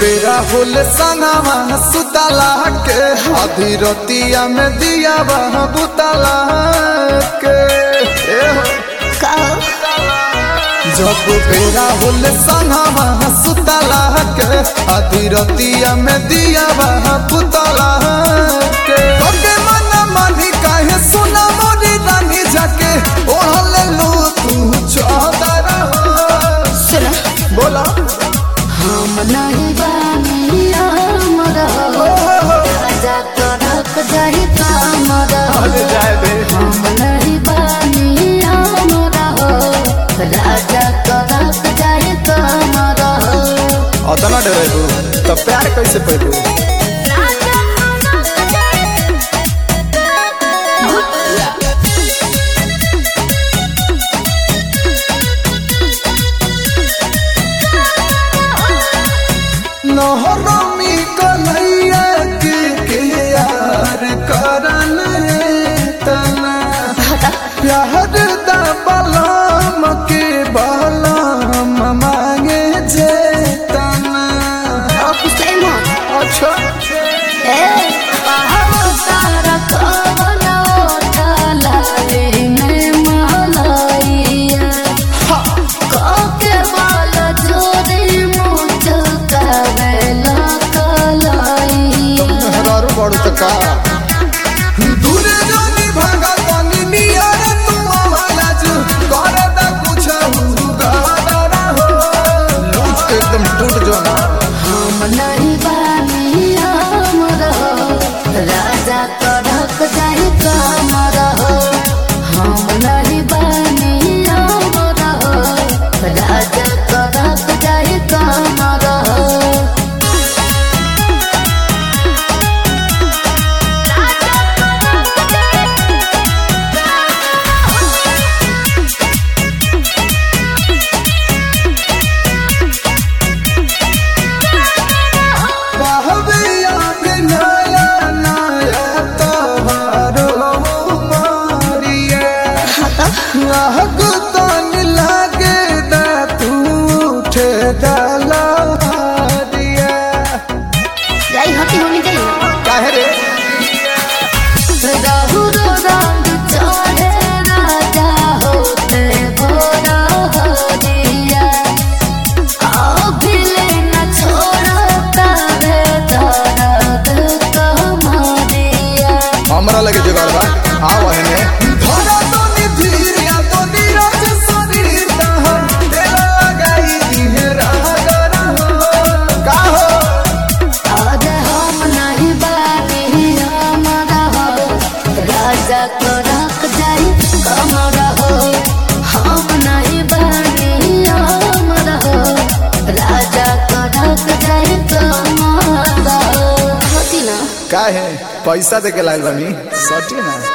बेरा होले संगवा सुतला के आधी रतिया में दिया बह बुतला के जब बेरा होले संगवा सुतला के आधी रतिया में दिया बह बुतला के ओके मन मानी काहे सुना मोरी रानी जाके ओढ़ले लू तू चादर सुना बोला हम नहीं बानिया मरा राजा तो रख जाहि कामरा हम नहीं बानिया मरा राजा तो रख जाहि कामरा अतना डरेबू तो प्यार कैसे पैबू नहरमी कन्हैया के यार करन तना प्यार दा बलम के बलम मांगे जे तना अच्छा तारा कवना ताला में मालाइया के बाल जोरी मुझका वेला कलाइया हरारू बड़ू तका दूरे जानी भागा तानी नियर तू वाला जो करे दा कुछ गाना हो लूट के एकदम टूट जो ना हम नहीं बानिया मरा राजा कड़क जाहि कामरा हम नहीं बानिया मरा राजा कड़क जाहि कामरा हमरा लगे जुगाड़ बा आओ हने धरा तो निधिरिया तो नीरज शरीर तहर दिल लगाई दिहरा गरा का हो आज हम नहीं बानिया मरा राजा को रख जाहि कामरा हम नहीं बानिया मरा राजा को रख जाहि कामरा काहे पैसा दे के लाइल बानी सटी ना।